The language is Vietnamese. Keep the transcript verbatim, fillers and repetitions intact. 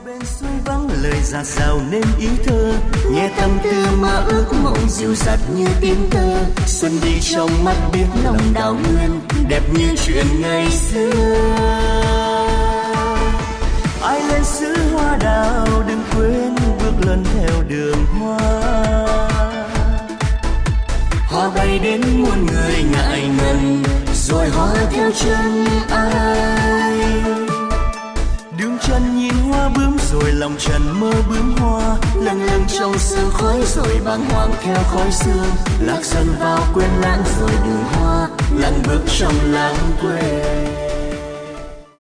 bên suối vắng lời dạt dào nên ý thơ, nghe tâm tư mà ước mộng dịu dặt như tiếng thơ. Xuân đi trong mắt biết lòng đào nguyên, đẹp như chuyện ngày xưa. Ai lên xứ hoa đào đừng quên bước lần theo đường hoa. Hoa bay đến muôn người ngại ngần, rồi hoa theo chân ai. Đường chân nhìn hoa bướm rồi lòng trần mơ bướm hoa, lâng lâng trong sương khói rồi bàng hoàng theo khói sương. Lạc dần vào quên lãng rồi đường hoa, lặng bước trong lãng quên.